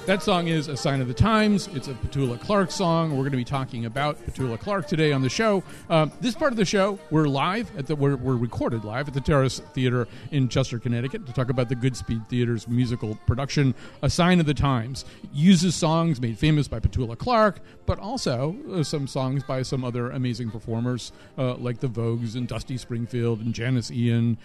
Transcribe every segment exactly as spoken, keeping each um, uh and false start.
That song is A Sign of the Times. It's a Petula Clark song. We're going to be talking about Petula Clark today on the show. Um, this part of the show, we're live at the we're, we're recorded live at the Terrace Theater in Chester, Connecticut, to talk about the Goodspeed Theater's musical production, A Sign of the Times. It uses songs made famous by Petula Clark, but also uh, some songs by some other amazing performers uh, like the Vogues and Dusty Springfield and Janis Ian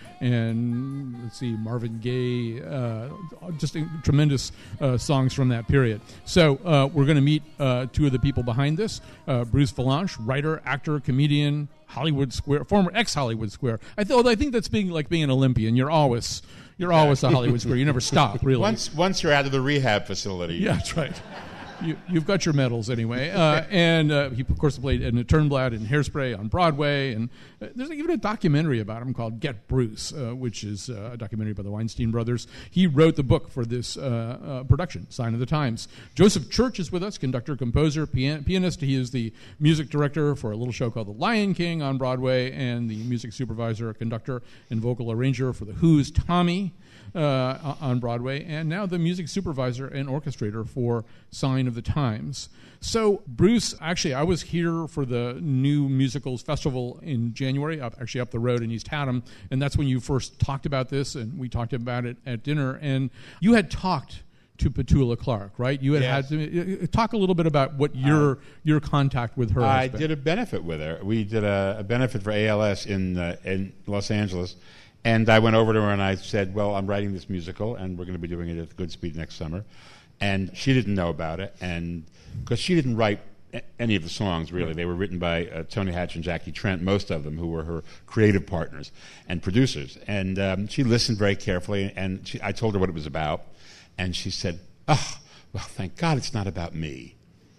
and let's see Marvin Gaye. Uh, just a, tremendous uh, songs from that period. So uh, we're going to meet uh, two of the people behind this. Uh, Bruce Vilanch, writer, actor, comedian, Hollywood Square, former ex-Hollywood Square. I th- although I think that's being like being an Olympian. You're always you're always a Hollywood Square. You never stop, really. Once once you're out of the rehab facility. Yeah, that's right. You, you've got your medals anyway. Uh, and uh, he, of course, played Edna Turnblad in Hairspray on Broadway. And uh, there's even a documentary about him called Get Bruce, uh, which is uh, a documentary by the Weinstein brothers. He wrote the book for this uh, uh, production, Sign of the Times. Joseph Church is with us, conductor, composer, pian- pianist. He is the music director for a little show called The Lion King on Broadway and the music supervisor, conductor, and vocal arranger for The Who's Tommy Uh, on Broadway, and now the music supervisor and orchestrator for Sign of the Times. So, Bruce, actually, I was here for the New Musicals Festival in January, up, actually up the road in East Haddam, and that's when you first talked about this, and we talked about it at dinner, and you had talked to Petula Clark, right? You had Yes. had to uh, talk a little bit about what your uh, your contact with her I has been. did a benefit with her. We did a, a benefit for A L S in uh, in Los Angeles. And I went over to her and I said, well, I'm writing this musical, and we're going to be doing it at Goodspeed next summer. And she didn't know about it, and because she didn't write a- any of the songs, really. They were written by uh, Tony Hatch and Jackie Trent, most of them, who were her creative partners and producers. And um, she listened very carefully, and she, I told her what it was about. And she said, oh, well, thank God it's not about me.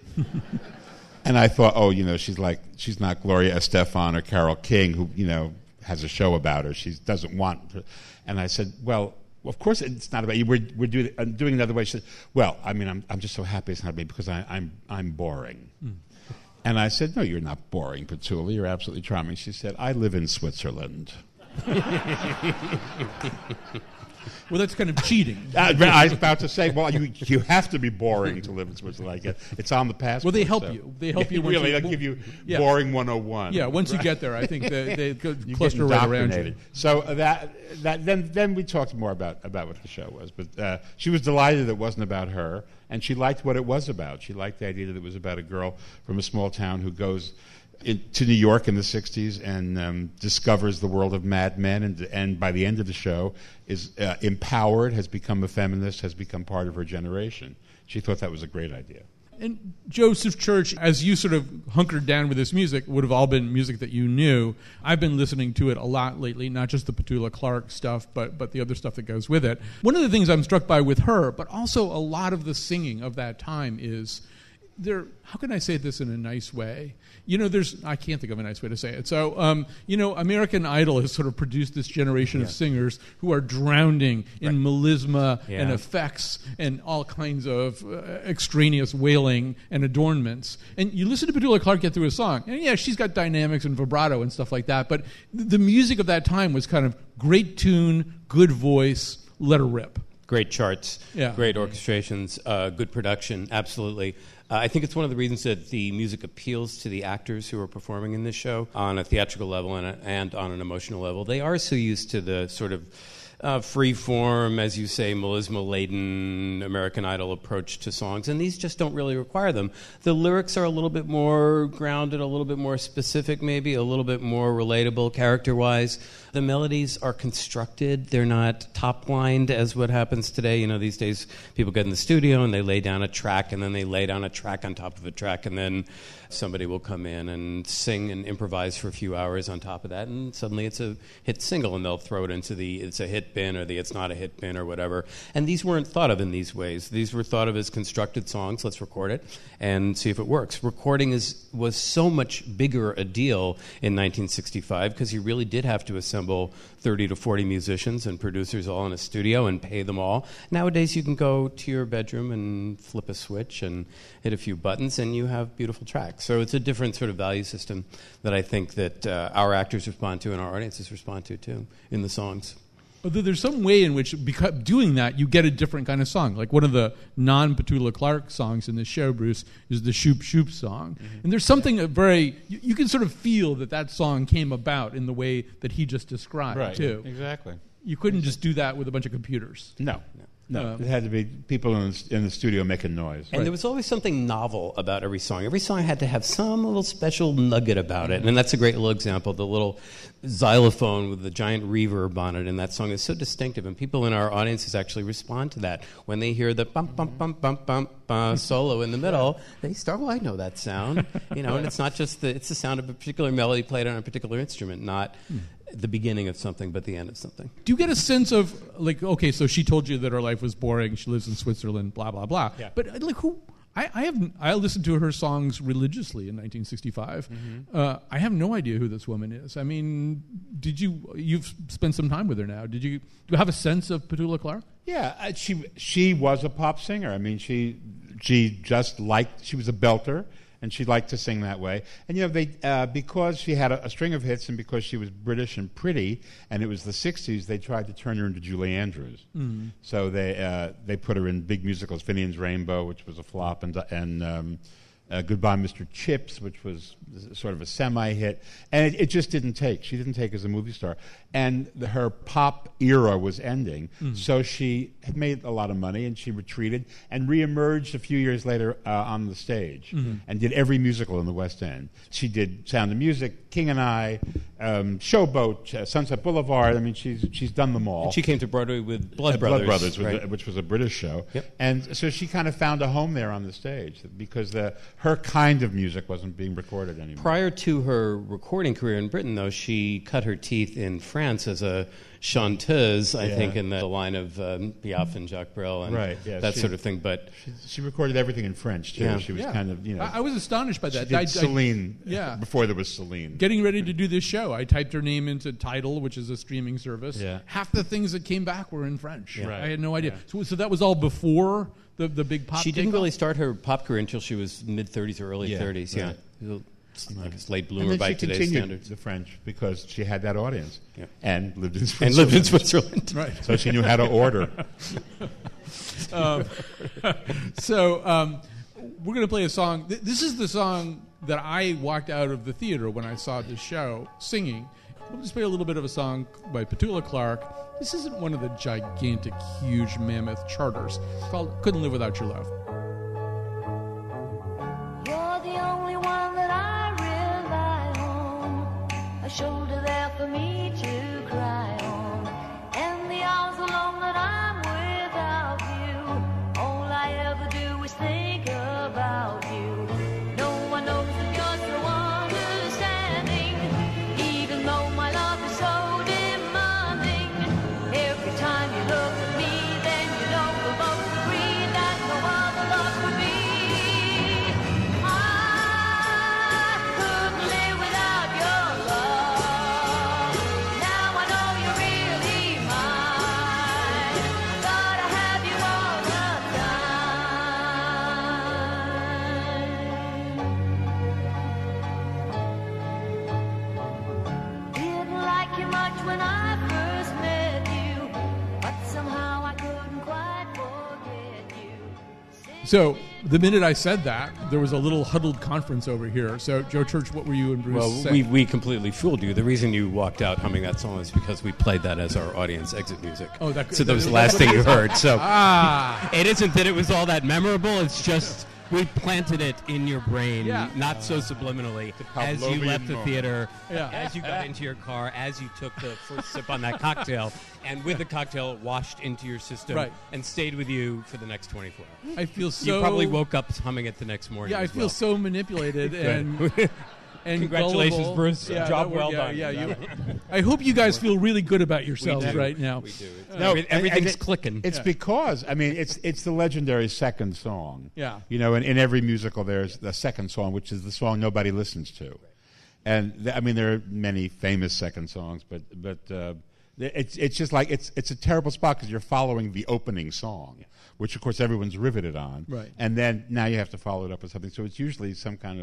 And I thought, oh, you know, she's like, she's not Gloria Estefan or Carole King, who, you know, has a show about her. She doesn't want to. And I said, well, of course it's not about you. We're, we're doing, uh, doing another way. She said, well, I mean, I'm, I'm just so happy it's not about me because I, I'm, I'm boring. Mm. And I said, no, you're not boring, Petula. You're absolutely charming. She said, I live in Switzerland. Well, that's kind of cheating. uh, I was about to say, well, you you have to be boring to live in Switzerland. I guess it's on the passport. Well, they help so. you. They help yeah, you. Once really, you, they give you yeah. boring one oh one. Yeah, once right? you get there, I think they, they you cluster right around you. So uh, that that then then we talked more about, about what the show was. But uh, she was delighted it wasn't about her, and she liked what it was about. She liked the idea that it was about a girl from a small town who goes in, to New York in the sixties and um, discovers the world of Mad Men, and and by the end of the show is uh, empowered, has become a feminist, has become part of her generation. She thought that was a great idea. And Joseph Church, as you sort of hunkered down with this music, would have all been music that you knew. I've been listening to it a lot lately, not just the Petula Clark stuff, but but the other stuff that goes with it. One of the things I'm struck by with her, but also a lot of the singing of that time is there. How can I say this in a nice way? You know, there's, I can't think of a nice way to say it. So, um, you know, American Idol has sort of produced this generation yeah. of singers who are drowning in right. melisma yeah. and effects and all kinds of uh, extraneous wailing and adornments. And you listen to Petula Clark get through a song, and yeah, she's got dynamics and vibrato and stuff like that, but th- the music of that time was kind of great tune, good voice, let her rip. Great charts, yeah. great orchestrations, uh, good production, absolutely. Uh, I think it's one of the reasons that the music appeals to the actors who are performing in this show on a theatrical level and, a, and on an emotional level. They are so used to the sort of uh, free-form, as you say, melisma-laden American Idol approach to songs, and these just don't really require them. The lyrics are a little bit more grounded, a little bit more specific maybe, a little bit more relatable character-wise. The melodies are constructed. They're not top-lined as what happens today. You know, these days people get in the studio and they lay down a track, and then they lay down a track on top of a track, and then somebody will come in and sing and improvise for a few hours on top of that, and suddenly it's a hit single, and they'll throw it into the it's a hit bin or the it's not a hit bin or whatever. And these weren't thought of in these ways. These were thought of as constructed songs. Let's record it and see if it works. Recording is was so much bigger a deal in nineteen sixty-five because you really did have to assemble thirty to forty musicians and producers all in a studio and pay them all. Nowadays you can go to your bedroom and flip a switch and hit a few buttons and you have beautiful tracks. So it's a different sort of value system that I think that uh, our actors respond to and our audiences respond to too in the songs. Although there's some way in which, because doing that, you get a different kind of song. Like one of the non-Petula Clark songs in this show, Bruce, is the Shoop Shoop song. Mm-hmm. And there's something very, you, you can sort of feel that that song came about in the way that he just described, right. too. Exactly. You couldn't just do that with a bunch of computers. No. No. No, Um, it had to be people in the, in the studio making noise. And there was always something novel about every song. Every song had to have some little special nugget about it. And that's a great little example. The little xylophone with the giant reverb on it in that song is so distinctive. And people in our audiences actually respond to that. When they hear the bump, bump, bump, bump, bump uh, solo in the middle, they start, well, I know that sound. You know, and it's not just the, it's the sound of a particular melody played on a particular instrument, not the beginning of something, but the end of something. Do you get a sense of, like, okay, so she told you that her life was boring, she lives in Switzerland, blah, blah, blah. Yeah. But, uh, like, who... I, I have I listened to her songs religiously in nineteen sixty-five. Mm-hmm. Uh, I have no idea who this woman is. I mean, did you... You've spent some time with her now. Did you... Do you have a sense of Petula Clark? Yeah, uh, she she was a pop singer. I mean, she she just liked... She was a belter, and she liked to sing that way. And, you know, they uh, because she had a, a string of hits and because she was British and pretty, and it was the sixties, they tried to turn her into Julie Andrews. Mm-hmm. So they uh, they put her in big musicals, Finian's Rainbow, which was a flop, and, and um, uh, Goodbye, Mister Chips, which was sort of a semi-hit. And it, it just didn't take. She didn't take as a movie star. And the, her pop era was ending, mm-hmm. so she had made a lot of money, and she retreated and reemerged a few years later uh, on the stage mm-hmm. and did every musical in the West End. She did Sound of Music, King and I, um, Showboat, uh, Sunset Boulevard. I mean, she's she's done them all. And she came to Broadway with Blood uh, Brothers. Blood Brothers, was right. a, which was a British show. Yep. And so she kind of found a home there on the stage because the her kind of music wasn't being recorded anymore. Prior to her recording career in Britain, though, she cut her teeth in France as a chanteuse, I yeah. think, in the line of um, Piaf and Jacques Brel and right, yeah, that she, sort of thing. But she, she recorded everything in French, too. Yeah. She was Yeah. kind of, you know... I, I was astonished by that. She did I, Celine I, yeah. before there was Celine. Getting ready to do this show, I typed her name into Tidal, which is a streaming service. Yeah. Half the things that came back were in French. Yeah. Right. I had no idea. Yeah. So, so that was all before the, the big pop she didn't takeoff? really start her pop career until she was mid-thirties or early Yeah, thirties. right. Yeah. I guess late And bloomer then by she today's continued standards. the French because she had that audience Yeah. and lived in And Switzerland. lived in Switzerland. Right. So she knew how to order. um, so um, we're going to play a song. Th- This is the song that I walked out of the theater when I saw this show singing. We'll just play a little bit of a song by Petula Clark. This isn't one of the gigantic, huge, mammoth charters. It's called Couldn't Live Without Your Love. You're the only one that I rely on, a shoulder there for me to cry on, and the hours alone that I'm without you, all I ever do is think about you. No one knows that you're so understanding, even though my love is so demanding. Every time you look at me, then you know we'll both agree that no other love could be. I couldn't live without your love. Now I know you're really mine. Gotta have you all the time. Didn't like you much when I first met you, but somehow I couldn't quite forget you. So the minute I said that, there was a little huddled conference over here. So, Joe Church, what were you and Bruce Well, saying? we, we completely fooled you. The reason you walked out humming that song is because we played that as our audience exit music. Oh, that- so that was the that's last what thing it you is. heard. So Ah. It isn't that it was all that memorable. It's just we planted it in your brain, Yeah. not so subliminally, as you Pavlovian left the moment. theater, Yeah. as you got into your car, as you took the first sip on that cocktail, and with the cocktail it washed into your system Right. and stayed with you for the next twenty-four hours. I feel so... You probably woke up humming it the next morning. Yeah, I as feel well. so manipulated and... And Congratulations, gullible. Bruce. Yeah, Job that worked. well Yeah, done. Yeah, you, I hope you guys feel really good about yourselves do. right now. we do. It's- No, Every- and- everything's and it- clicking. It's Yeah. because, I mean, it's it's the legendary second song. Yeah. You know, in, in every musical there's the second song, which is the song nobody listens to. And, th- I mean, there are many famous second songs, but but uh, it's it's just like, it's it's a terrible spot because you're following the opening song, which, of course, everyone's riveted on. Right. And then now you have to follow it up with something. So it's usually some kind of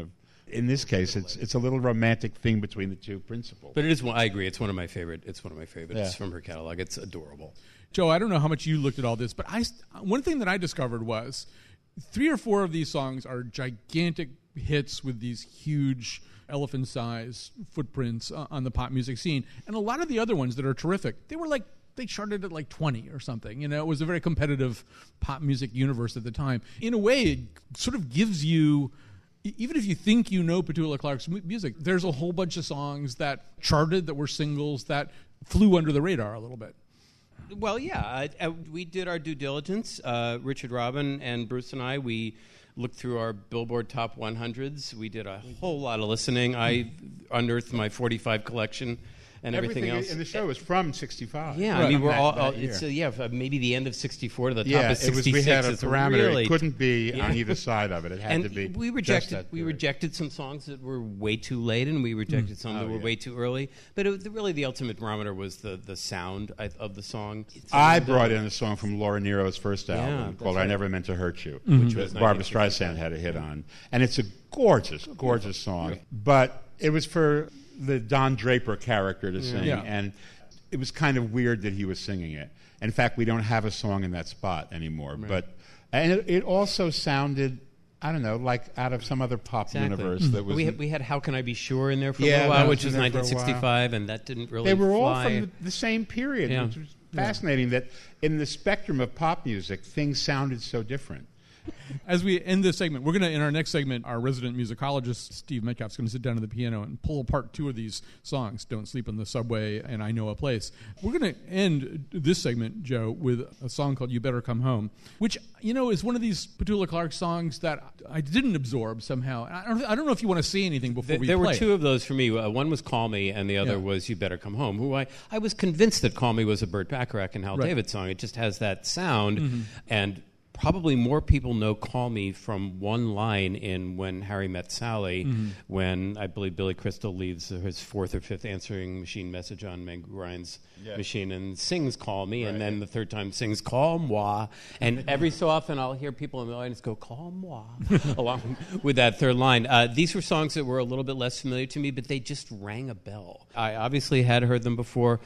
in this case, it's it's a little romantic thing between the two principals. But it is one, I agree, it's one of my favorite, it's one of my favorites Yeah. from her catalog. It's adorable. Joe, I don't know how much you looked at all this, but I, one thing that I discovered was three or four of these songs are gigantic hits with these huge elephant-size footprints uh, on the pop music scene. And a lot of the other ones that are terrific, they were like, they charted at like twenty or something. You know, it was a very competitive pop music universe at the time. In a way, it sort of gives you, even if you think you know Petula Clark's mu- music, there's a whole bunch of songs that charted, that were singles, that flew under the radar a little bit. Well, yeah, uh, we did our due diligence. Uh, Richard Robin and Bruce and I, we looked through our Billboard Top one hundreds. We did a whole lot of listening. I unearthed my forty-five collection and everything, Everything else. in the show is from sixty-five. Yeah, Right. I mean, we're That- all, that all year. it's, uh, yeah, uh, maybe the end of sixty-four to the top Yeah, of it was. sixty-six. We had a It's parameter. really, It couldn't be Yeah. on either side of it. It had and to be. we just rejected that we period. rejected some songs that were way too late, and we rejected some that Oh, were yeah. way too early. But it, was- really, the ultimate barometer was the the sound I, of the song. It's I and, uh, brought in a song from Laura Nero's first Yeah, album that's called "I right. Never Meant to Hurt You," Which that was Barbara nineteen sixty-five. Streisand had a hit on, and it's a gorgeous, gorgeous song. But it was for the Don Draper character to sing, Yeah. and it was kind of weird that he was singing it. In fact, we don't have a song in that spot anymore. But and it, it also sounded, I don't know, like out of some other pop Exactly. universe that was. we had, we had "How Can I Be Sure" in there for Yeah, a little that while, was which in was there for a nineteen sixty-five, and that didn't really they were all fly. from the, the same period, Yeah. which was fascinating. That in the spectrum of pop music, things sounded so different. As we end this segment, we're going to, in our next segment, our resident musicologist, Steve Metcalf, is going to sit down at the piano and pull apart two of these songs, Don't Sleep in the Subway and I Know a Place. We're going to end this segment, Joe, with a song called You Better Come Home, which, you know, is one of these Petula Clark songs that I didn't absorb somehow. I don't, I don't know if you want to say anything before There, we there play were it. two of those for me. Uh, one was "Call Me," and the other Yeah. was "You Better Come Home." Who I, I was convinced that "Call Me" was a Burt Bacharach and Hal Right. David song. It just has that sound, Mm-hmm. and probably more people know "Call Me" from one line in "When Harry Met Sally," Mm-hmm. when I believe Billy Crystal leaves his fourth or fifth answering machine message on Meg Ryan's Yeah. machine and sings "Call Me," and Right. then the third time sings "Call moi," and every so often I'll hear people in the audience go "Call moi" along with that third line. Uh, these were songs that were a little bit less familiar to me, but they just rang a bell. I obviously had heard them before.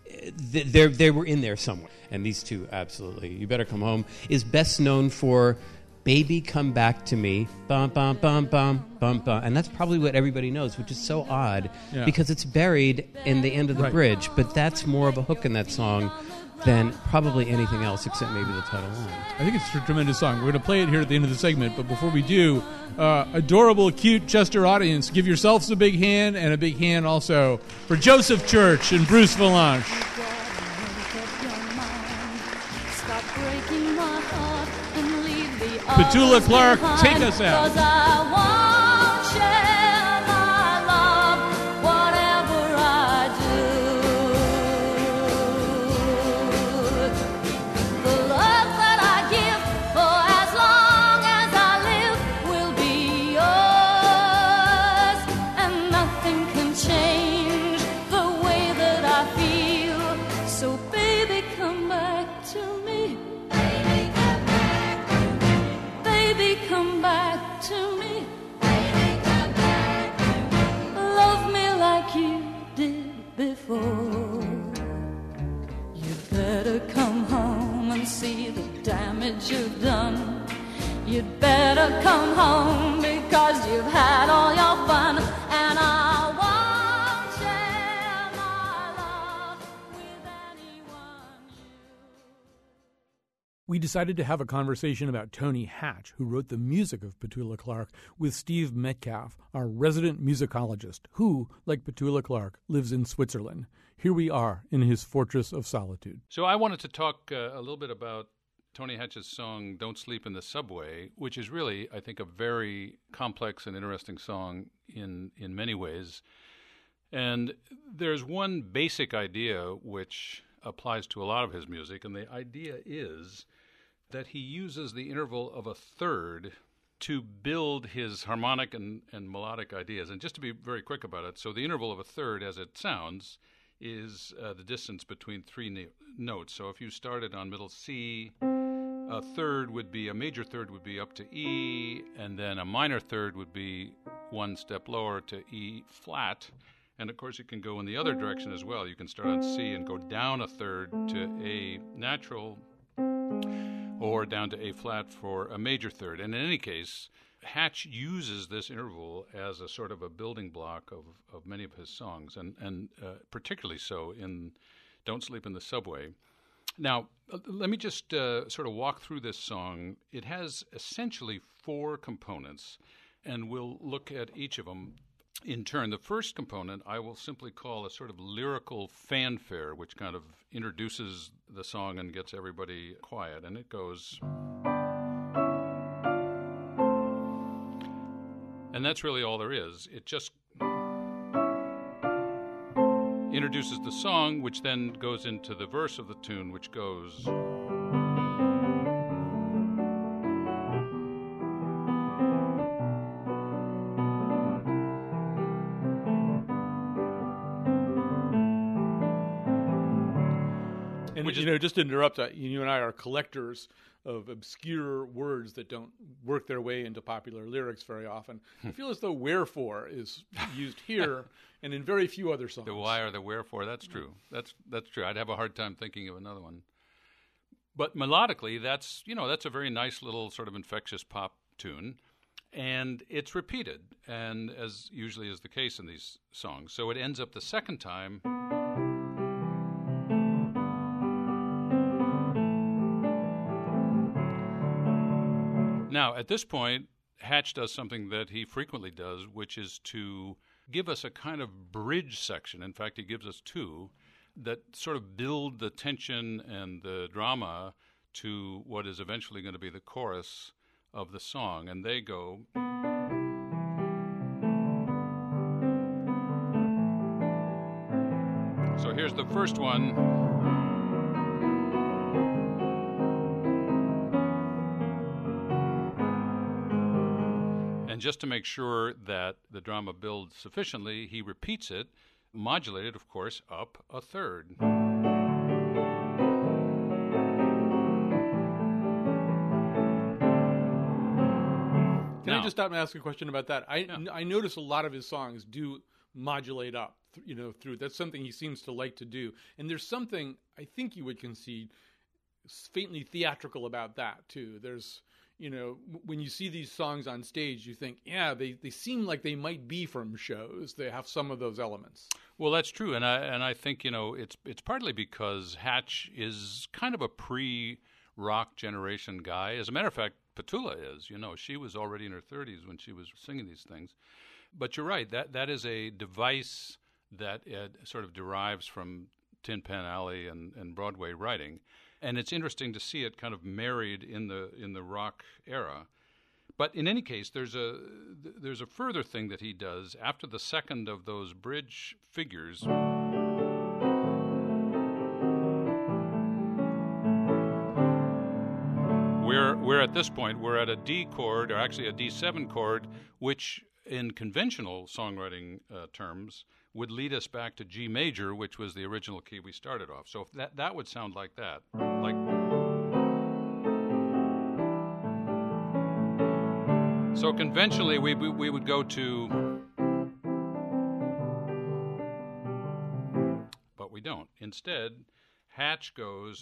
Th- They they were in there somewhere, and these two absolutely. "You Better Come Home" is best known for "Baby Come Back to Me," bum bum bum bum bum bum, and that's probably what everybody knows, which is so odd Yeah. because it's buried in the end of the Right. bridge. But that's more of a hook in that song than probably anything else, except maybe the title line. I think it's a tremendous song. We're going to play it here at the end of the segment, but before we do, uh, adorable, cute Chester audience, give yourselves a big hand, and a big hand also for Joseph Church and Bruce Valanche. Stop breaking my heart and leave the Petula others Clark, behind. take us out. 'Cause I won't share my love, whatever I do. The love that I give for as long as I live will be yours, and nothing can change the way that I feel. So baby, come back to me. Baby, come back to me. Baby, come back to me. Baby, come back to me. Love me like you did before. You'd better come home and see the damage you've done. You'd better come home because you've had all your fun, and I won't share my love with anyone you. We decided to have a conversation about Tony Hatch, who wrote the music of Petula Clark, with Steve Metcalf, our resident musicologist, who, like Petula Clark, lives in Switzerland. Here we are in his fortress of solitude. So I wanted to talk uh, a little bit about Tony Hatch's song "Don't Sleep in the Subway," which is really, I think, a very complex and interesting song in, in many ways. And there's one basic idea which applies to a lot of his music, and the idea is that he uses the interval of a third to build his harmonic and, and melodic ideas. And just to be very quick about it, so the interval of a third, as it sounds, is uh, the distance between three no- notes. So if you started on middle C, a third would be, a major third would be up to E, and then a minor third would be one step lower to E flat. And of course, you can go in the other direction as well. You can start on C and go down a third to A natural, or down to A flat for a major third. And in any case, Hatch uses this interval as a sort of a building block of, of many of his songs, and, and uh, particularly so in Don't Sleep in the Subway. Now, uh, let me just uh, sort of walk through this song. It has essentially four components, and we'll look at each of them in turn. The first component I will simply call a sort of lyrical fanfare, which kind of introduces the song and gets everybody quiet. And it goes... And that's really all there is. It just introduces the song, which then goes into the verse of the tune, which goes... And, Which you is- know, just to interrupt, uh, you and I are collectors of obscure words that don't work their way into popular lyrics very often. I feel as though wherefore is used here and in very few other songs. The why or the wherefore, that's true. That's that's true. I'd have a hard time thinking of another one. But melodically, that's, you know, that's a very nice little sort of infectious pop tune. And it's repeated, and as usually is the case in these songs. So it ends up the second time... Now, at this point, Hatch does something that he frequently does, which is to give us a kind of bridge section. In fact, he gives us two that sort of build the tension and the drama to what is eventually going to be the chorus of the song. And they go... So here's the first one. And just to make sure that the drama builds sufficiently, he repeats it, modulated, of course, up a third. Can Now- I just stop and ask a question about that? I, Yeah. I notice a lot of his songs do modulate up, th- you know, through. That's something he seems to like to do. And there's something, I think you would concede, faintly theatrical about that, too. There's... You know, when you see these songs on stage, you think, yeah, they, they seem like they might be from shows. They have some of those elements. Well, that's true, and I and I think, you know, it's it's partly because Hatch is kind of a pre-rock generation guy. As a matter of fact, Petula is. You know, she was already in her thirties when she was singing these things. But you're right, that that is a device that uh, sort of derives from Tin Pan Alley and, and Broadway writing. And it's interesting to see it kind of married in the in the rock era. But in any case, there's a there's a further thing that he does after the second of those bridge figures. We're we're at this point we're at a D chord, or actually a D seven chord, which in conventional songwriting uh, terms would lead us back to G major, which was the original key we started off. So if that that would sound like that, like. So conventionally, we we, we would go to, but we don't. Instead, Hatch goes.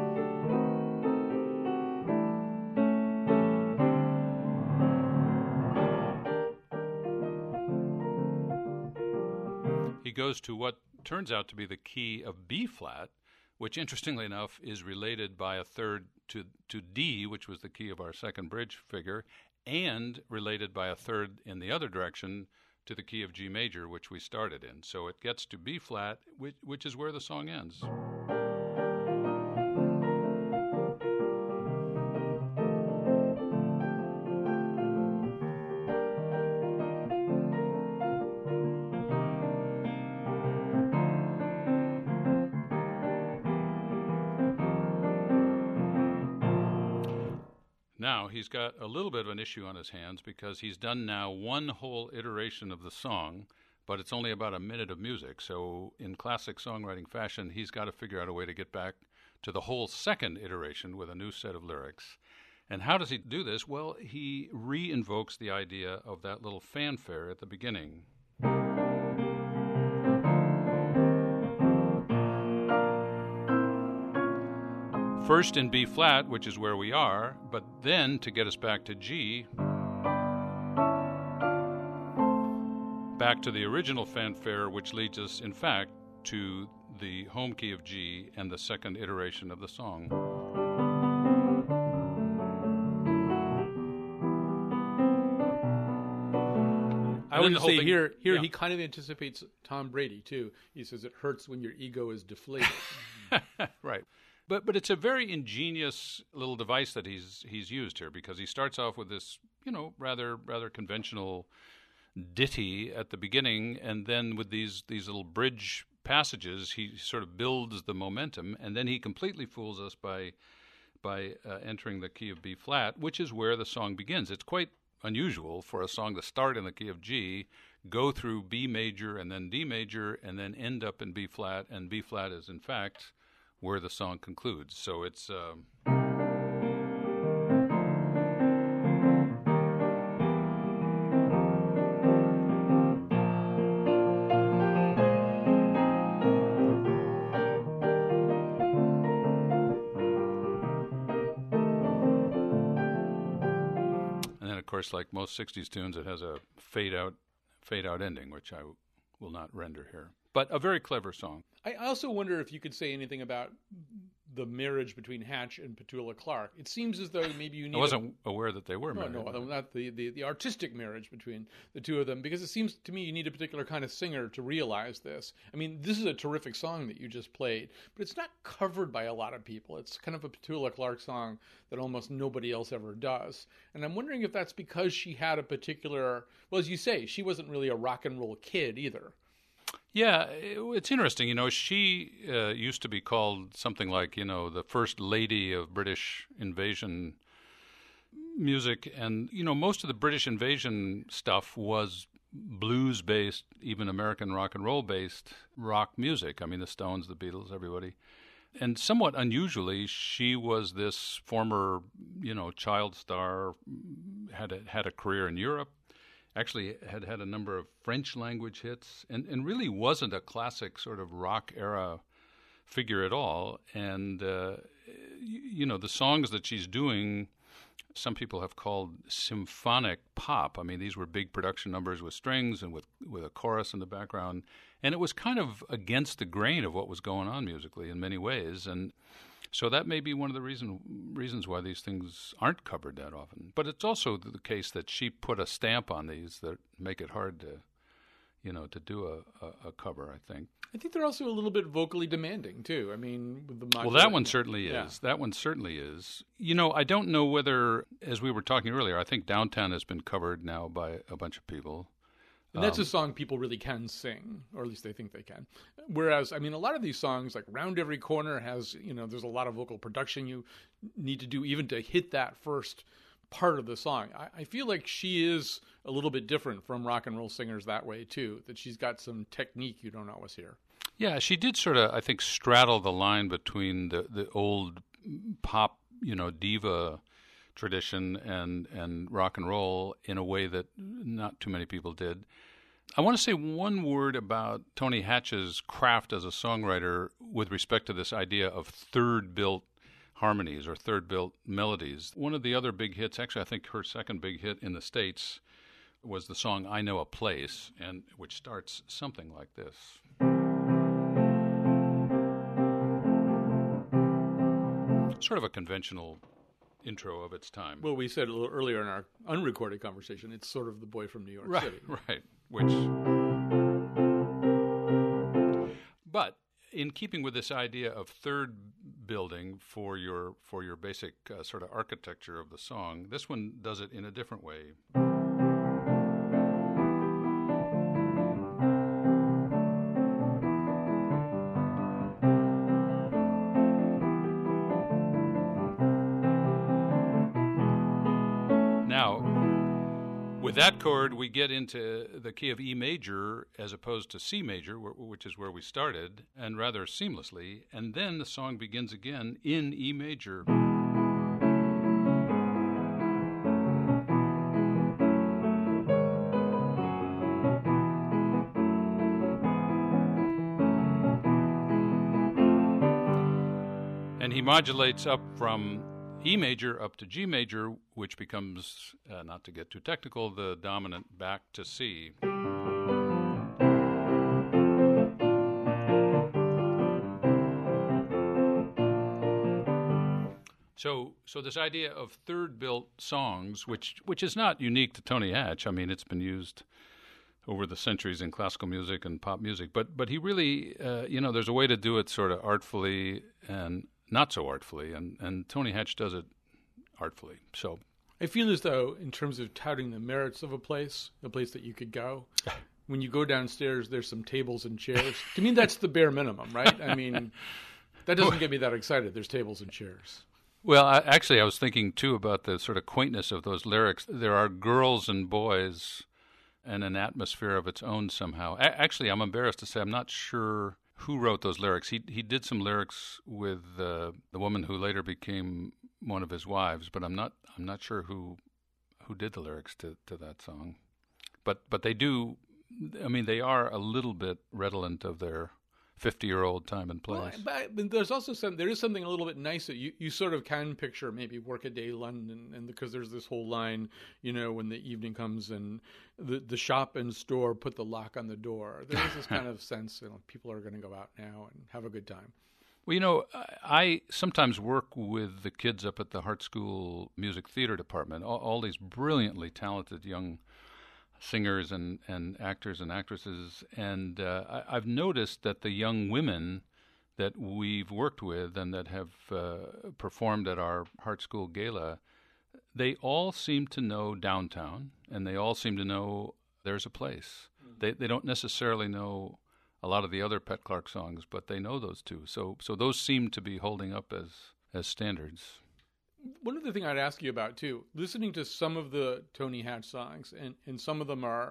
He goes to what turns out to be the key of B flat, which interestingly enough is related by a third to, to D, which was the key of our second bridge figure, and related by a third in the other direction to the key of G major, which we started in. So it gets to B flat, which, which is where the song ends. Now, he's got a little bit of an issue on his hands because he's done now one whole iteration of the song, but it's only about a minute of music. So in classic songwriting fashion, he's got to figure out a way to get back to the whole second iteration with a new set of lyrics. And how does he do this? Well, he re-invokes the idea of that little fanfare at the beginning. First in B flat, which is where we are, but then to get us back to G, back to the original fanfare, which leads us, in fact, to the home key of G and the second iteration of the song. I would the whole say thing- here, here yeah. he kind of anticipates Tom Brady too. He says it hurts when your ego is deflated. Right. But but it's a very ingenious little device that he's he's used here, because he starts off with this, you know, rather rather conventional ditty at the beginning, and then with these these little bridge passages, he sort of builds the momentum, and then he completely fools us by by uh, entering the key of B flat, which is where the song begins. It's quite unusual for a song to start in the key of G, go through B major and then D major, and then end up in B flat, and B flat is in fact where the song concludes. So it's um, and then of course, like most sixties tunes, it has a fade out fade out ending, which I w- will not render here. But a very clever song. I also wonder if you could say anything about the marriage between Hatch and Petula Clark. It seems as though maybe you need. I wasn't aware that they were No, married. no, not the, the, the artistic marriage between the two of them, because it seems to me you need a particular kind of singer to realize this. I mean, this is a terrific song that you just played, but it's not covered by a lot of people. It's kind of a Petula Clark song that almost nobody else ever does. And I'm wondering if that's because she had a particular, well, as you say, she wasn't really a rock and roll kid either. Yeah, it, it's interesting. You know, she uh, used to be called something like, you know, the first lady of British invasion music. And, you know, most of the British invasion stuff was blues-based, even American rock and roll-based rock music. I mean, the Stones, the Beatles, everybody. And somewhat unusually, she was this former, you know, child star, had a, had a career in Europe. Actually had had a number of French language hits, and, and really wasn't a classic sort of rock era figure at all. And, uh, you, you know, the songs that she's doing, some people have called symphonic pop. I mean, these were big production numbers with strings and with, with a chorus in the background. And it was kind of against the grain of what was going on musically in many ways. And so that may be one of the reason, reasons why these things aren't covered that often. But it's also the case that she put a stamp on these that make it hard to, you know, to do a, a, a cover, I think. I think they're also a little bit vocally demanding, too. I mean, with the Well, that one certainly is. Yeah. That one certainly is. You know, I don't know whether, as we were talking earlier, I think Downtown has been covered now by a bunch of people. And that's Um, a song people really can sing, or at least they think they can. Whereas, I mean, a lot of these songs, like Round Every Corner has, you know, there's a lot of vocal production you need to do even to hit that first part of the song. I, I feel like she is a little bit different from rock and roll singers that way, too, that she's got some technique you don't always hear. Yeah, she did sort of, I think, straddle the line between the, the old pop, you know, diva tradition and, and rock and roll in a way that not too many people did. I want to say one word about Tony Hatch's craft as a songwriter with respect to this idea of third-built harmonies or third-built melodies. One of the other big hits, actually I think her second big hit in the States, was the song I Know a Place, and which starts something like this. Sort of a conventional intro of its time. Well, we said a little earlier in our unrecorded conversation, it's sort of the boy from New York Right, City. right. Which, but in keeping with this idea of third building for your for your basic uh, sort of architecture of the song, this one does it in a different way. Now, with that chord, we get into the key of E major as opposed to C major, wh- which is where we started, and rather seamlessly. And then the song begins again in E major. he modulates up from E major up to G major, which becomes, uh, not to get too technical, the dominant back to C. So, so this idea of third-built songs, which which is not unique to Tony Hatch. I mean, it's been used over the centuries in classical music and pop music. But but he really, uh, you know, there's a way to do it sort of artfully and not so artfully, and, and Tony Hatch does it artfully. So I feel as though, in terms of touting the merits of a place, a place that you could go, when you go downstairs, there's some tables and chairs. To me, that's the bare minimum, right? I mean, that doesn't get me that excited. There's tables and chairs. Well, I, actually, I was thinking, too, about the sort of quaintness of those lyrics. There are girls and boys and an atmosphere of its own somehow. A- actually, I'm embarrassed to say I'm not sure who wrote those lyrics. He he did some lyrics with uh, the woman who later became one of his wives, but I'm not I'm not sure who who did the lyrics to, to that song. But but they do, I mean, they are a little bit redolent of their fifty-year-old time and place. Well, but, but there's also some. There is something a little bit nice that you, you sort of can picture maybe Workaday London, and because there's this whole line, you know, when the evening comes and the the shop and store put the lock on the door. There is this kind of sense, you know, people are going to go out now and have a good time. Well, you know, I sometimes work with the kids up at the Hart School Music Theater Department. All, all these brilliantly talented young singers and, and actors and actresses, and uh, I, I've noticed that the young women that we've worked with and that have uh, performed at our Hart School Gala, they all seem to know downtown, and they all seem to know there's a place. Mm-hmm. They they don't necessarily know a lot of the other Pat Clark songs, but they know those two. So so those seem to be holding up as as standards. One other thing I'd ask you about, too, listening to some of the Tony Hatch songs, and, and some of them are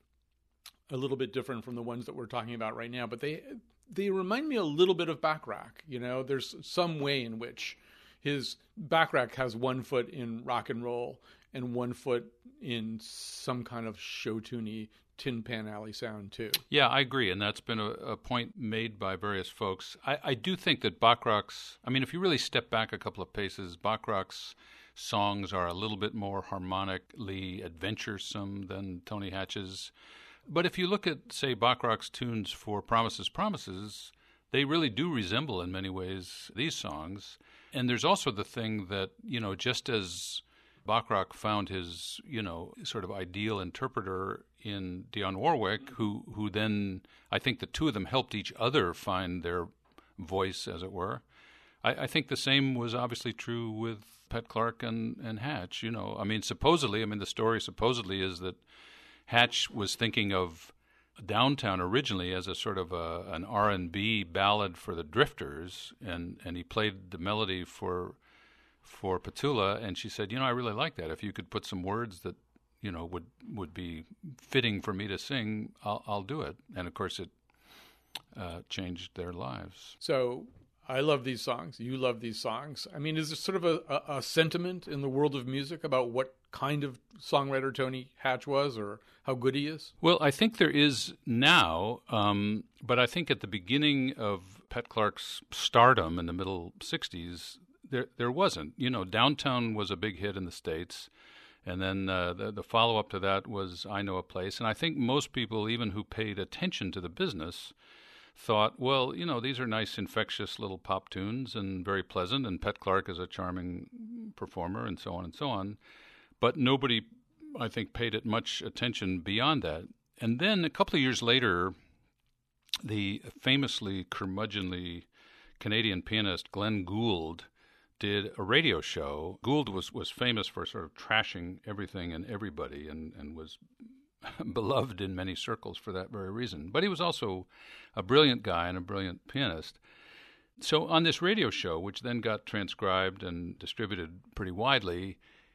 a little bit different from the ones that we're talking about right now, but they they remind me a little bit of Bacharach. You know, there's some way in which his Bacharach has one foot in rock and roll and one foot in some kind of show-tuney Tin Pan Alley sound, too. Yeah, I agree, and that's been a, a point made by various folks. I, I do think that Bacharach's, I mean, if you really step back a couple of paces, Bacharach's songs are a little bit more harmonically adventuresome than Tony Hatch's. But if you look at, say, Bacharach's tunes for Promises, Promises, they really do resemble in many ways these songs. And there's also the thing that, you know, just as Bacharach found his, you know, sort of ideal interpreter in Dionne Warwick, who, who then, I think the two of them helped each other find their voice, as it were. I, I think the same was obviously true with Pat Clark and, and Hatch. You know, I mean, supposedly, I mean, the story supposedly is that Hatch was thinking of Downtown originally as a sort of a, an R and B ballad for the Drifters, and, and he played the melody for for Petula, and she said, you know, I really like that. If you could put some words that, you know, would would be fitting for me to sing, I'll, I'll do it. And, of course, it uh, changed their lives. So I love these songs. You love these songs. I mean, is there sort of a, a, a sentiment in the world of music about what kind of songwriter Tony Hatch was or how good he is? Well, I think there is now, um, but I think at the beginning of Pat Clark's stardom in the middle sixties, there there wasn't. You know, Downtown was a big hit in the States, and then uh, the, the follow-up to that was I Know a Place. And I think most people, even who paid attention to the business, thought, well, you know, these are nice, infectious little pop tunes and very pleasant, and Pat Clark is a charming performer, and so on and so on. But nobody, I think, paid it much attention beyond that. And then a couple of years later, the famously curmudgeonly Canadian pianist Glenn Gould did a radio show. Gould was, was famous for sort of trashing everything and everybody, and, and was beloved in many circles for that very reason. But he was also a brilliant guy and a brilliant pianist. So on this radio show, which then got transcribed and distributed pretty widely,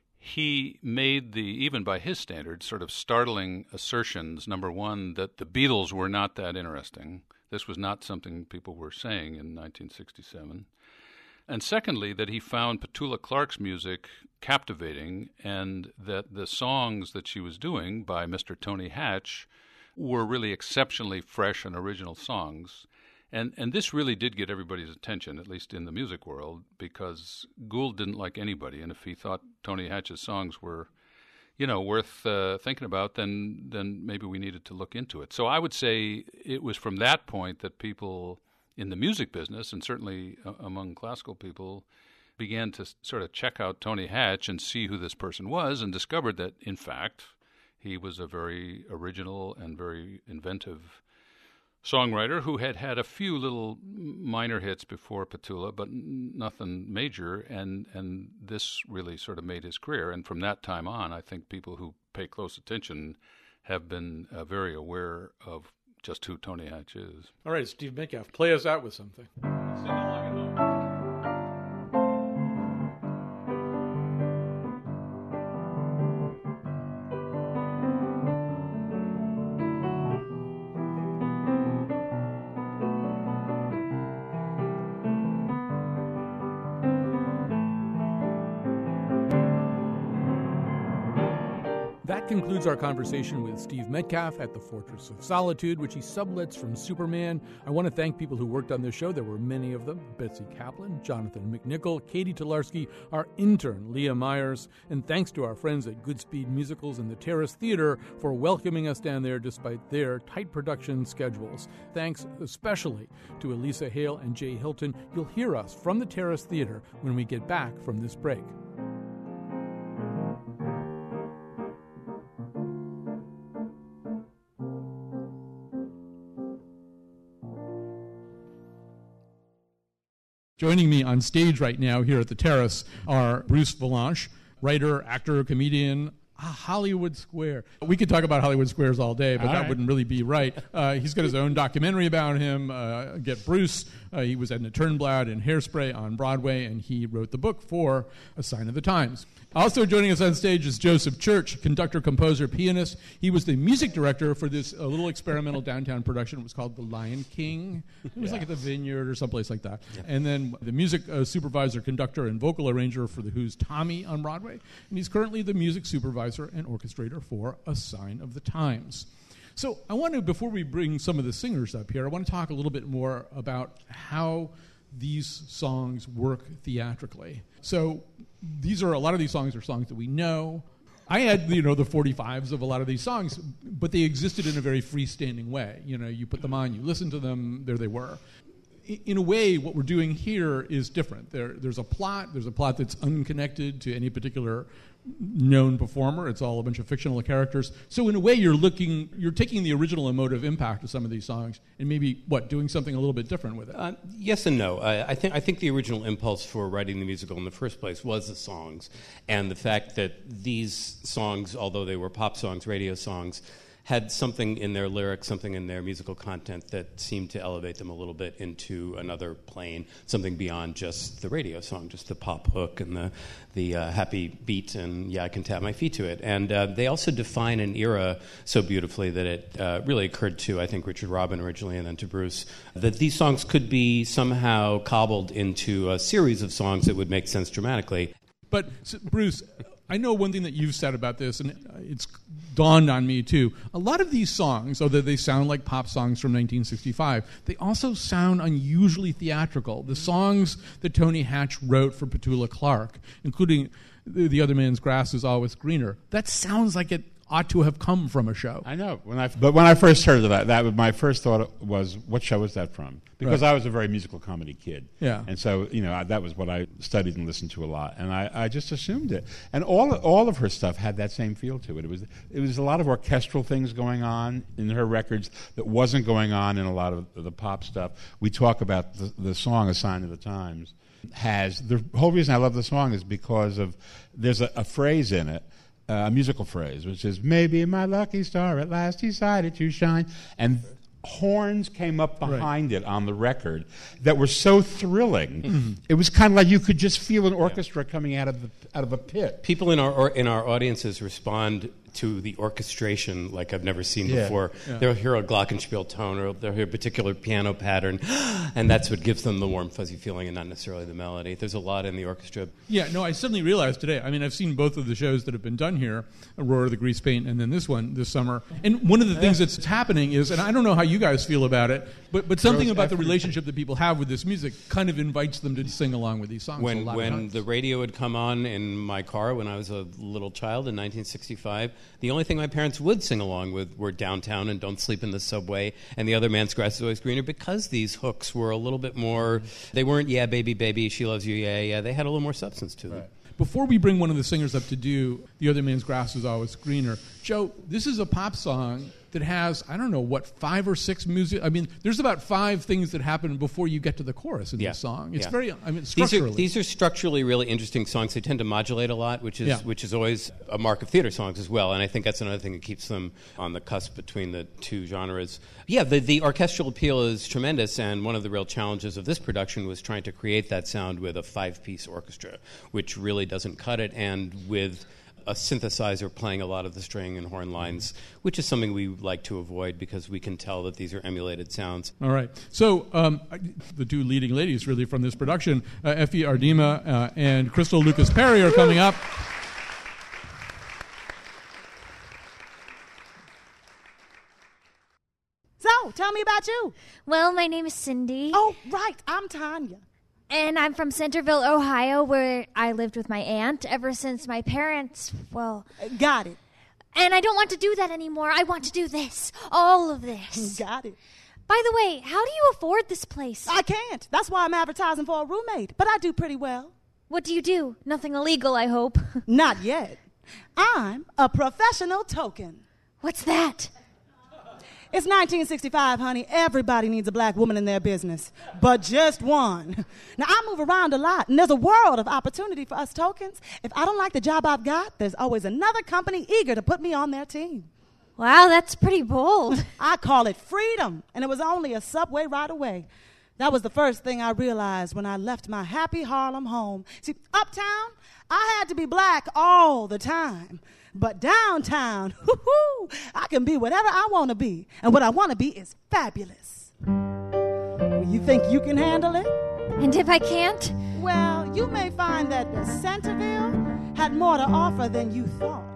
he made the, even by his standards, sort of startling assertions. Number one, that the Beatles were not that interesting. This was not something people were saying in nineteen sixty-seven. And secondly, that he found Petula Clark's music captivating, and that the songs that she was doing by Mister Tony Hatch were really exceptionally fresh and original songs. And and this really did get everybody's attention, at least in the music world, because Gould didn't like anybody, and if he thought Tony Hatch's songs were, you know, worth uh, thinking about, then then maybe we needed to look into it. So I would say it was from that point that people in the music business, and certainly uh, among classical people, began to sort of check out Tony Hatch and see who this person was, and discovered that, in fact, he was a very original and very inventive songwriter who had had a few little minor hits before Petula, but nothing major, and, and this really sort of made his career. And from that time on, I think people who pay close attention have been uh, very aware of just who Tony Hatch is. All right, Steve Metcalf, play us out with something. Sing along at home. That concludes our conversation with Steve Metcalf at the Fortress of Solitude, which he sublets from Superman. I want to thank people who worked on this show. There were many of them. Betsy Kaplan, Jonathan McNichol, Katie Tolarski, our intern, Leah Myers, and thanks to our friends at Goodspeed Musicals and the Terrace Theater for welcoming us down there despite their tight production schedules. Thanks especially to Elisa Hale and Jay Hilton. You'll hear us from the Terrace Theater when we get back from this break. Joining me on stage right now here at the Terrace are Bruce Vilanch, writer, actor, comedian, Hollywood Square. We could talk about Hollywood Squares all day, but all that right. wouldn't really be right. Uh, he's got his own documentary about him, uh, Get Bruce. Uh, he was Edna Turnblad in Hairspray on Broadway, and he wrote the book for A Sign of the Times. Also joining us on stage is Joseph Church, conductor, composer, pianist. He was the music director for this uh, little experimental downtown production. It was called The Lion King. It was yeah. like at the Vineyard or someplace like that. Yeah. And then the music uh, supervisor, conductor, and vocal arranger for The Who's Tommy on Broadway. And he's currently the music supervisor and orchestrator for A Sign of the Times. So I want to, before we bring some of the singers up here, I want to talk a little bit more about how these songs work theatrically. So these are, a lot of these songs are songs that we know. I had, you know, the forty-fives of a lot of these songs, but they existed in a very freestanding way. You know, you put them on, you listen to them, there they were. In a way, what we're doing here is different. There, there's a plot. There's a plot that's unconnected to any particular known performer. It's all a bunch of fictional characters. So in a way, you're looking, you're taking the original emotive impact of some of these songs and maybe, what, doing something a little bit different with it. Uh, yes and no. Uh, I think I think the original impulse for writing the musical in the first place was the songs, and the fact that these songs, although they were pop songs, radio songs, had something in their lyrics, something in their musical content that seemed to elevate them a little bit into another plane, something beyond just the radio song, just the pop hook and the the uh, happy beat and, yeah, I can tap my feet to it. And uh, they also define an era so beautifully that it uh, really occurred to, I think, Richard Robin originally and then to Bruce, that these songs could be somehow cobbled into a series of songs that would make sense dramatically. But, so, Bruce, I know one thing that you've said about this, and it's dawned on me too. A lot of these songs, although they sound like pop songs from nineteen sixty-five, they also sound unusually theatrical. The songs that Tony Hatch wrote for Petula Clark, including The, the Other Man's Grass Is Always Greener, that sounds like it ought to have come from a show. I know. When I, but when I first heard of that, that was, my first thought was, what show is that from? Because right. I was a very musical comedy kid. Yeah. And so, you know, I, that was what I studied and listened to a lot. And I, I just assumed it. And all all of her stuff had that same feel to it. It was it was a lot of orchestral things going on in her records that wasn't going on in a lot of the pop stuff. We talk about the, the song A Sign of the Times. Has the whole reason I love the song is because of there's a, a phrase in it, Uh, a musical phrase, which is, maybe my lucky star at last decided to shine. And horns came up behind right. it on the record that were so thrilling. Mm-hmm. It was kind of like you could just feel an orchestra yeah. coming out of the, out of a pit. People in our or, in our audiences respond to the orchestration like I've never seen Yeah. before. Yeah. They'll hear a glockenspiel tone, or they'll hear a particular piano pattern, and that's what gives them the warm, fuzzy feeling and not necessarily the melody. There's a lot in the orchestra. Yeah, no, I suddenly realized today. I mean, I've seen both of the shows that have been done here, Aurora, the Grease Paint, and then this one this summer. And one of the things that's happening is, and I don't know how you guys feel about it, but, but something about the relationship that people have with this music kind of invites them to sing along with these songs. a When lot of when times. the radio would come on in my car when I was a little child in nineteen sixty-five, the only thing my parents would sing along with were Downtown and Don't Sleep in the Subway and The Other Man's Grass is Always Greener, because these hooks were a little bit more, they weren't yeah, baby, baby, she loves you, yeah, yeah. They had a little more substance to them. Before we bring one of the singers up to do The Other Man's Grass is Always Greener, Joe, this is a pop song that has, I don't know, what, five or six music. I mean, there's about five things that happen before you get to the chorus in Yeah. this song. It's Yeah. very, I mean, These structurally. are, these are structurally really interesting songs. They tend to modulate a lot, which is Yeah. which is always a mark of theater songs as well. And I think that's another thing that keeps them on the cusp between the two genres. Yeah, the, the orchestral appeal is tremendous, and one of the real challenges of this production was trying to create that sound with a five-piece orchestra, which really doesn't cut it, and with a synthesizer playing a lot of the string and horn lines, which is something we like to avoid because we can tell that these are emulated sounds. All right. So um, the two leading ladies, really, from this production, uh, Effie Ardima uh, and Crystal Lucas Perry, are coming up. So, tell me about you. Well, my name is Cindy. Oh, right. I'm Tanya. And I'm from Centerville, Ohio, where I lived with my aunt ever since my parents, well... Got it. And I don't want to do that anymore. I want to do this. All of this. Got it. By the way, how do you afford this place? I can't. That's why I'm advertising for a roommate. But I do pretty well. What do you do? Nothing illegal, I hope. Not yet. I'm a professional token. What's that? It's nineteen sixty-five, honey. Everybody needs a black woman in their business, but just one. Now, I move around a lot, and there's a world of opportunity for us tokens. If I don't like the job I've got, there's always another company eager to put me on their team. Wow, that's pretty bold. I call it freedom, and it was only a subway ride away. That was the first thing I realized when I left my happy Harlem home. See, uptown, I had to be black all the time. But downtown, whoo-hoo, I can be whatever I want to be. And what I want to be is fabulous. You think you can handle it? And if I can't? Well, you may find that Centerville had more to offer than you thought.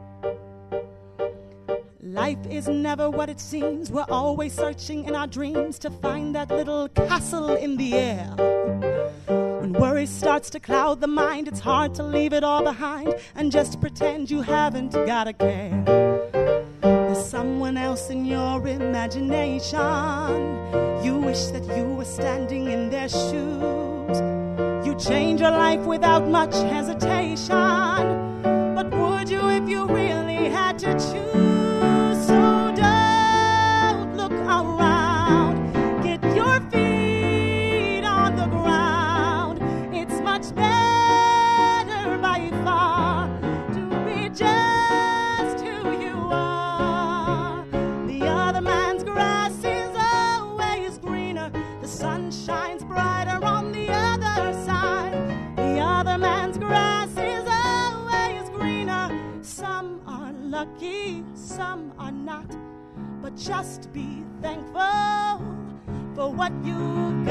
Life is never what it seems. We're always searching in our dreams to find that little castle in the air. When worry starts to cloud the mind, it's hard to leave it all behind and just pretend you haven't got a care. There's someone else in your imagination. You wish that you were standing in their shoes. You change your life without much hesitation. But would you if you really had to choose? So don't look around. Get your feet on the ground. It's much better by far to be just who you are. The other man's grass is always greener. The sun shines brighter on the other side. The other man's grass is always greener. Some are lucky, some are not. But just be thankful for what you've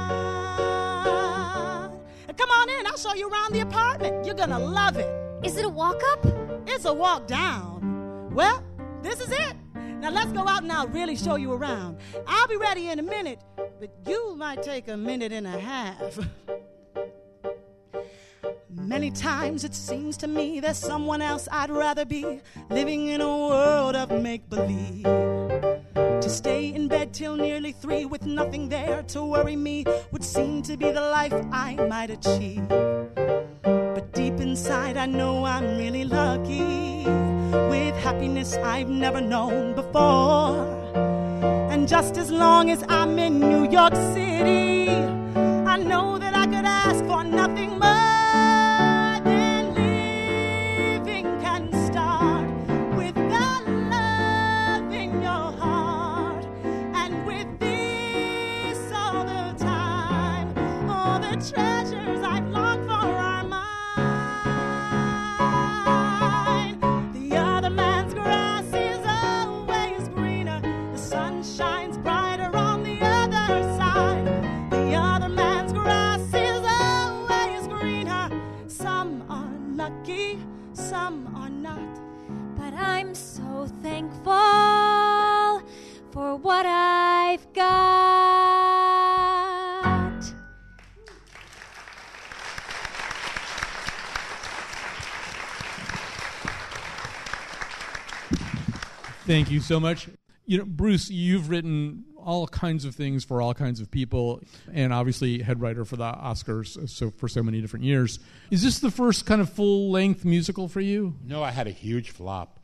got. Come on in, I'll show you around the apartment. You're gonna love it. Is it a walk-up? It's a walk down. Well, this is it. Now let's go out and I'll really show you around. I'll be ready in a minute, but you might take a minute and a half. Many times it seems to me there's someone else I'd rather be, living in a world of make-believe. To stay in bed till nearly three with nothing there to worry me would seem to be the life I might achieve. But deep inside I know I'm really lucky, with happiness I've never known before. And just as long as I'm in New York City, I know that I could ask for nothing more. Treasures I've longed for are mine. The other man's I'm so thankful for what I've got. Thank you so much. You know, Bruce, you've written all kinds of things for all kinds of people, and obviously head writer for the Oscars so for so many different years. Is this the first kind of full-length musical for you? No, I had a huge flop.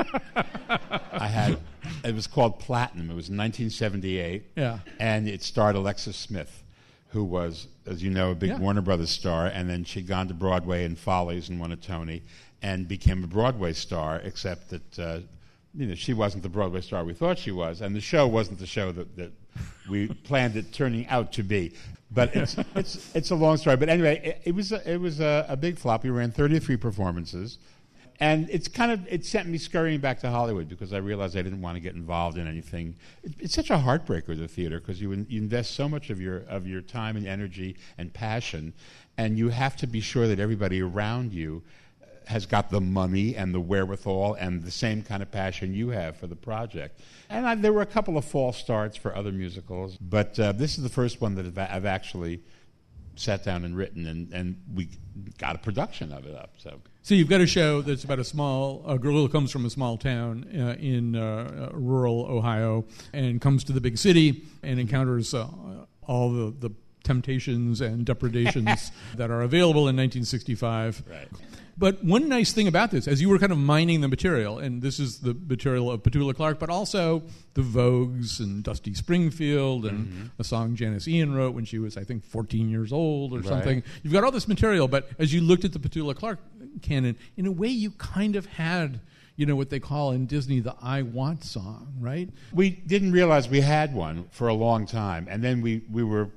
I had, it was called Platinum. It was in nineteen seventy-eight. Yeah. And it starred Alexis Smith, who was, as you know, a big Yeah. Warner Brothers star, and then she'd gone to Broadway in Follies and won a Tony, and became a Broadway star, except that uh, you know, she wasn't the Broadway star we thought she was, and the show wasn't the show that, that we planned it turning out to be. But it's it's it's a long story. But anyway, it, it was a, it was a, a big flop. We ran thirty-three performances, and it's kind of it sent me scurrying back to Hollywood because I realized I didn't want to get involved in anything. It, it's such a heartbreaker, the theater, because you in, you invest so much of your of your time and energy and passion, and you have to be sure that everybody around you has got the money and the wherewithal and the same kind of passion you have for the project. And I, there were a couple of false starts for other musicals, but uh, this is the first one that I've, I've actually sat down and written, and, and we got a production of it up. So, So you've got a show that's about a small a girl who comes from a small town uh, in uh, rural Ohio and comes to the big city and encounters uh, all the, the temptations and depredations that are available in nineteen sixty-five. right. But one nice thing about this, as you were kind of mining the material, and this is the material of Petula Clark, but also the Vogues and Dusty Springfield and Mm-hmm. a song Janice Ian wrote when she was, I think, fourteen years old or Right. something. You've got all this material, but as you looked at the Petula Clark canon, in a way you kind of had, you know, what they call in Disney the I Want song, right? We didn't realize we had one for a long time, and then we, we were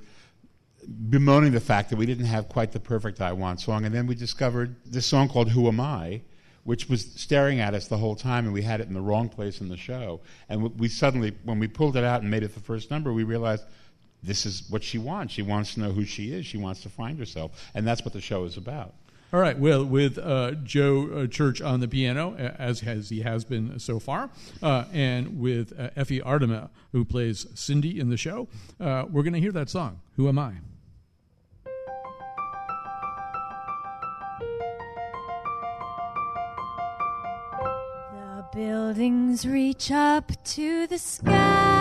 bemoaning the fact that we didn't have quite the perfect I Want song, and then we discovered this song called Who Am I, which was staring at us the whole time, and we had it in the wrong place in the show. And we, we suddenly, when we pulled it out and made it the first number, we realized this is what she wants. She wants to know who she is. She wants to find herself, and that's what the show is about. All right, well, with uh, Joe uh, Church on the piano, as has he has been so far, uh, and with uh, Effie Ardema, who plays Cindy in the show, uh, we're going to hear that song, Who Am I? The buildings reach up to the sky.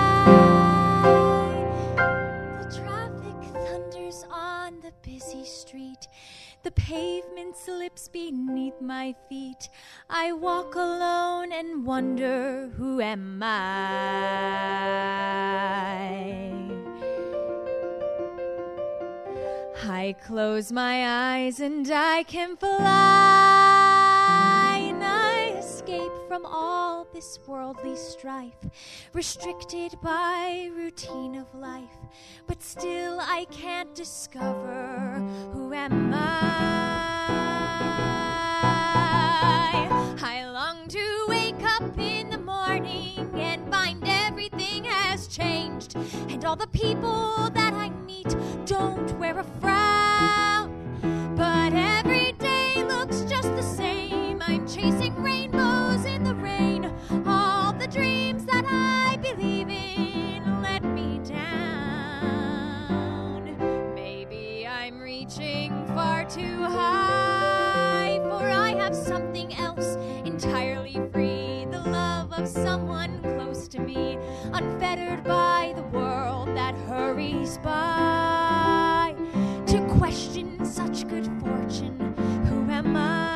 The traffic thunders on the busy street. The pavement slips beneath my feet. I walk alone and wonder, who am I? I close my eyes and I can fly, and I escape from all this worldly strife, restricted by routine of life, but still I can't discover, who am I? I long to wake up in the morning and find everything has changed, and all the people that I meet don't wear a frown, but every day looks just the same. I'm chasing rainbows in the rain. All the dreams that I believe in let me down. Maybe I'm reaching far too high, for I have something else entirely free, the love of someone close to me, unfettered by the world that hurries by. To question such good fortune, who am I?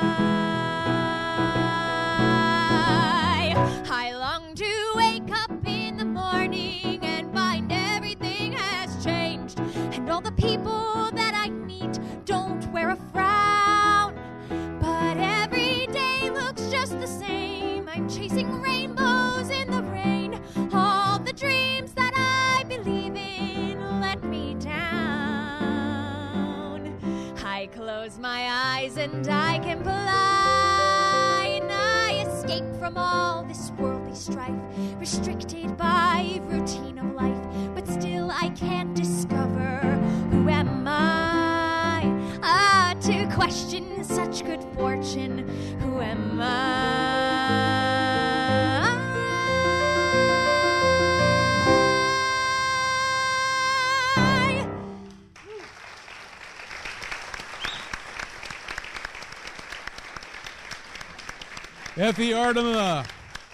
I long to wake up in the morning and find everything has changed, and all the people that I meet don't wear a frown, but every day looks just the same. I'm chasing rainbows in the rain. All the dreams that I believe in let me down. I close my eyes and I can fly, and I escape from all this worldly strife, restricted by routine of life, but still I can't discover, who am I? Ah, to question such good fortune, who am I? Effie Ardema.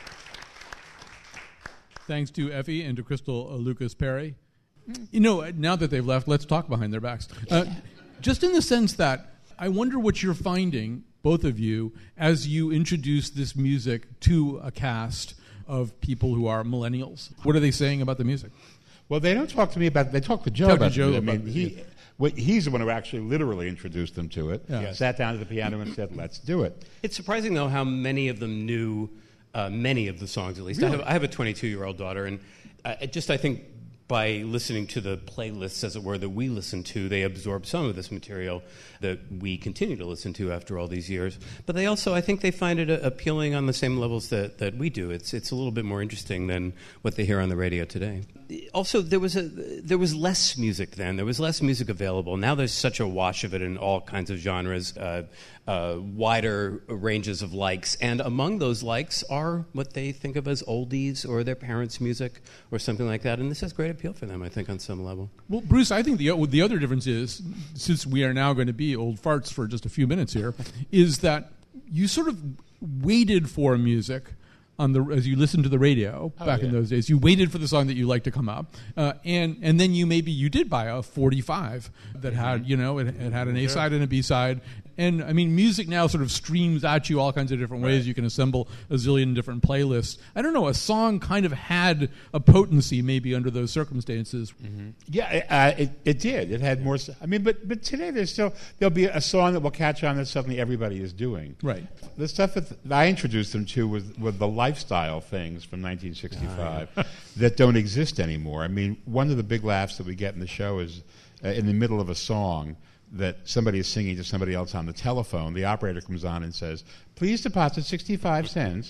Thanks to Effie and to Crystal uh, Lucas Perry. You know, now that they've left, let's talk behind their backs. Uh, just in the sense that I wonder what you're finding, both of you, as you introduce this music to a cast of people who are millennials. What are they saying about the music? Well, they don't talk to me about. They talk to Joe Talk to about Joe it. I about mean, it, he, yeah. well, he's the one who actually literally introduced them to it. Yeah. Sat down at the piano and said, "Let's do it." It's surprising, though, how many of them knew uh, many of the songs, at least. Really? I, have, I have a twenty-two-year-old daughter, and uh, it just, I think, by listening to the playlists, as it were, that we listen to, they absorb some of this material that we continue to listen to after all these years. But they also, I think they find it uh, appealing on the same levels that, that we do. It's it's a little bit more interesting than what they hear on the radio today. Also, there was a there was less music then. There was less music available. Now there's such a wash of it in all kinds of genres, uh, uh, wider ranges of likes. And among those likes are what they think of as oldies or their parents' music or something like that. And this has great appeal for them, I think, on some level. Well, Bruce, I think the the other difference is, since we are now going to be old farts for just a few minutes here, is that you sort of waited for music on the as you listened to the radio Oh, back yeah. in those days. You waited for the song that you liked to come up, uh, and and then you maybe you did buy a forty-five that had you know it, it had an A side and a B side. And I mean, music now sort of streams at you all kinds of different ways. Right. You can assemble a zillion different playlists. I don't know. A song kind of had a potency maybe under those circumstances. Yeah, uh, it, it did. It had more. s- I mean, but but today there's still there'll be a song that will catch on that suddenly everybody is doing. Right. The stuff that th- I introduced them to was were the lifestyle things from nineteen sixty-five that don't exist anymore. I mean, one of the big laughs that we get in the show is uh, in the middle of a song that somebody is singing to somebody else on the telephone. The operator comes on and says, "Please deposit sixty-five cents."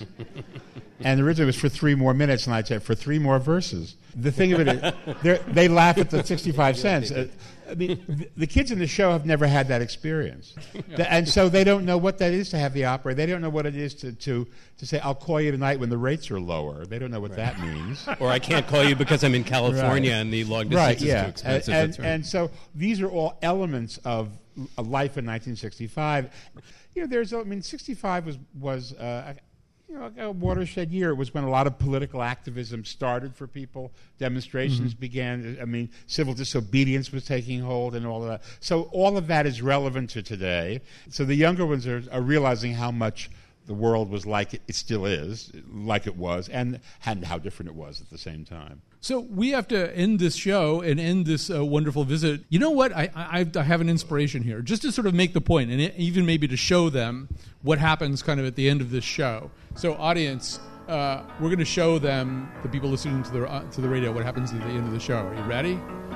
And originally it was for three more minutes, and I said, for three more verses. The thing of it is, they're- they laugh at the sixty-five cents. Uh, I mean, th- the kids in the show have never had that experience. The- and so they don't know what that is to have the operator. They don't know what it is to, to, to say, "I'll call you tonight when the rates are lower." They don't know what that means. Or I can't call you because I'm in California Right. and the long distance Right, is yeah. too expensive. And, That's right. and so these are all elements of a life in nineteen sixty-five. You know, there's, I mean, sixty-five was, was uh, you know, a watershed year. It was when a lot of political activism started for people. Demonstrations began. I mean, civil disobedience was taking hold and all of that. So all of that is relevant to today. So the younger ones are, are realizing how much the world was like it, it still is, like it was, and, and how different it was at the same time. So we have to end this show and end this uh, wonderful visit. You know what? I, I, I have an inspiration here, just to sort of make the point, and even maybe to show them what happens kind of at the end of this show. So, audience, uh, we're going to show them, the people listening to the uh, to the radio, what happens at the end of the show. Are you ready?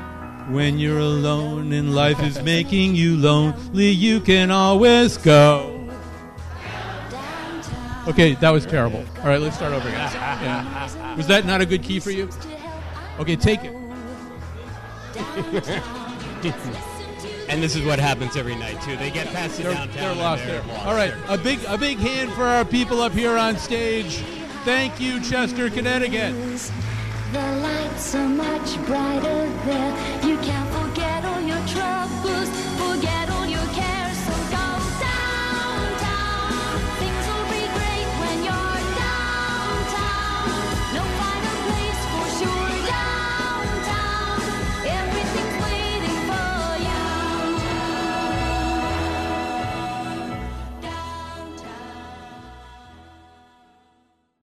When you're alone and life is making you lonely, you can always go. Okay, that was terrible. All right, let's start over again. Yeah. Was that not a good key for you? Okay, take it. And this is what happens every night too. They get past the They're, downtown. they're and lost they're there. lost. All right, They're- a big a big hand for our people up here on stage. Thank you, Chester, Connecticut. The lights are much brighter there. You can't